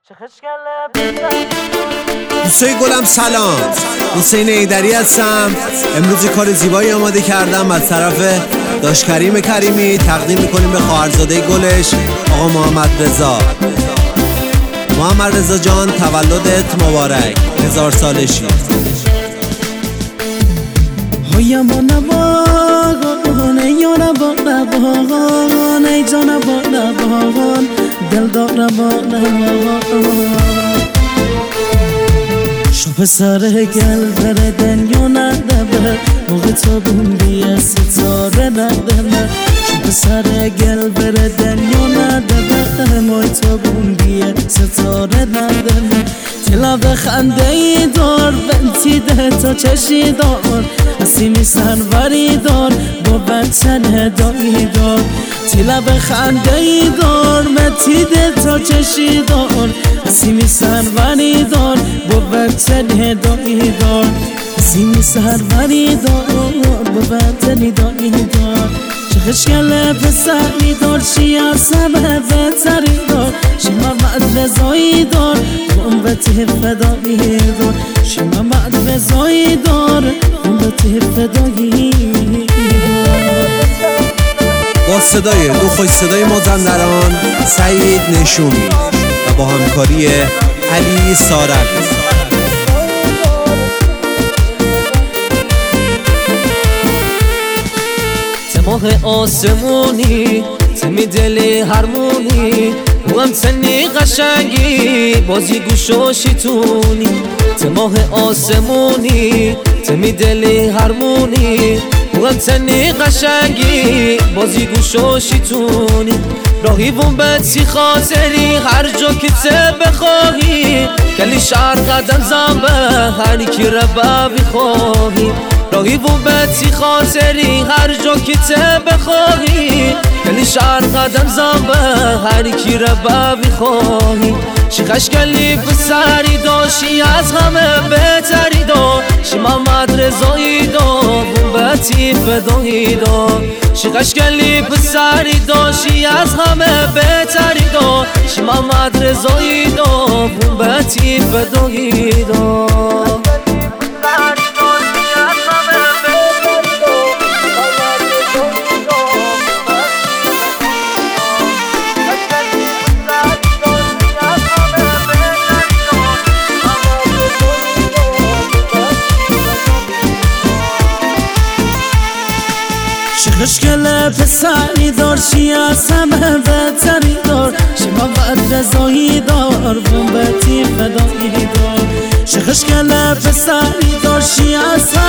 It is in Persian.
دوستای گلم سلام، حسین ایدری هستم. امروز کار زیبایی آماده کردم از طرف داش کریم کریمی. تقدیم میکنیم به خواهرزاده گلش آقا محمد رضا. محمد رضا جان تولدت مبارک، 1000 سالشی. هایم نباغان یا نباغان ای جان نباغان دلدار نباغان شو پسر گل بره دنیا ندبه موقع تو بوندی ستاره ندبه شو پسر گل بره دنیا ندبه موقع تو بوندی ستاره ندبه تلا بخنده ای دار بنتی ده تا چشی دار حسیمی سنوری دار با بنتن هدایی دار تلا بخنده ای دار بنتی ده تا چشی دار حسیمی سنوری دار با بنتن هدایی دار حسیمی سنوری دار با بنتن هدایی دار چخشکل پسری دار شیعه سبه بهتری دار شی محمد رضایی دار امت فدایی دار شی محمد رضایی دار امت فدایی دار. با صدای دو خوش صدای مازندران سعید نشومی و با همکاری علی سارک. ماه آسمونی تمی دلی هرمونی و هم تنی قشنگی بازی گوش و شیطونی ماه آسمونی تمی دلی هرمونی و هم تنی قشنگی بازی گوش و شیطونی راهی بون بسی خاطری هر جا که ته بخواهی کلی شهر قدم زنبه هری کی ربا بخواهی راهی بون بسی خاطری هر جا که ته بخواهی کلی شهر قدم زنبه هری کی ربا بخواهی شیخش کلی پسری داشی از همه بهتری دا شی محمد رضایی دا بون بسی فدایی دا شیخش کلی پسری داشی از همه بهتری دا شی محمد رضایی دا بون بسی فدایی دا. شخشکل پسری دار شی از همه بهتری دار شی محمد رضایی دار بومبتی فدایی دار شخشکل پسری دار شی از